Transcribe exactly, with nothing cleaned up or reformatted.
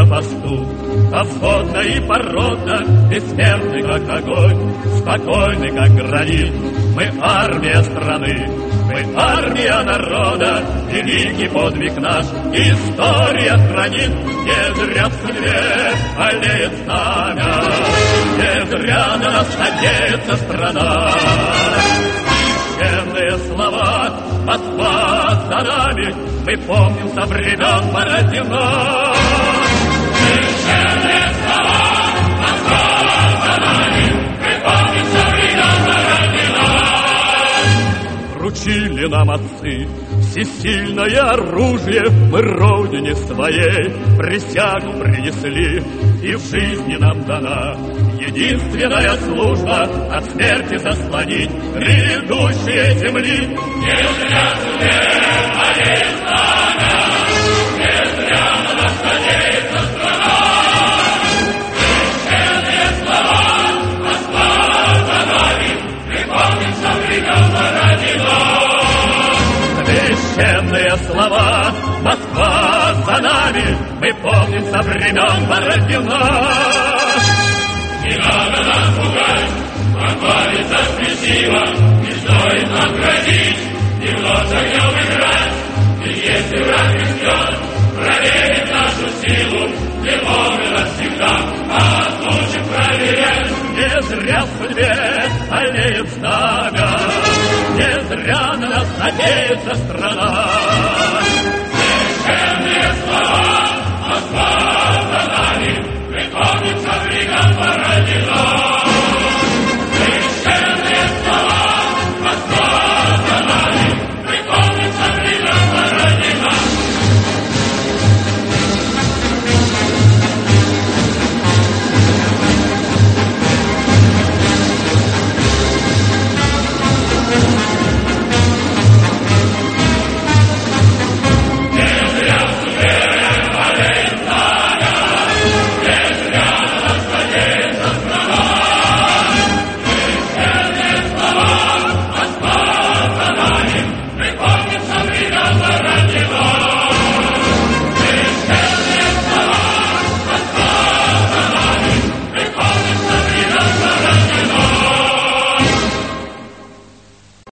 на посту. Повсходно и породно, бессмертный, как огонь, спокойный, как гранит. Мы армия страны, мы армия народа, великий подвиг наш история хранит. Не зря в судьбе олеет знамя, не зря на нас надеется страна. Священные слова «Москва за нами» мы помним со времен Бородина. Священные слова «Москва за нами» мы помним со времен Бородина. Вручили нам отцы всесильное оружие, мы родине своей присягу принесли, и в жизни нам дана единственная служба от смерти заслонить грядущие земли. Не зря тебе олеет знамя, не зря на нас надеется страна. Священные слова «Москва за нами» мы помним со времен Бородина. Священные слова «Москва за нами» мы помним со времен Бородина. Не надо нас пугать, прославиться красиво, не стоит нам грозить, не вновь огнем играть. Ведь если враг рискнет, проверит нашу силу, не мы навсегда, а отучим проверять. Не зря в судьбе олеет знамя, не зря на нас надеется страна.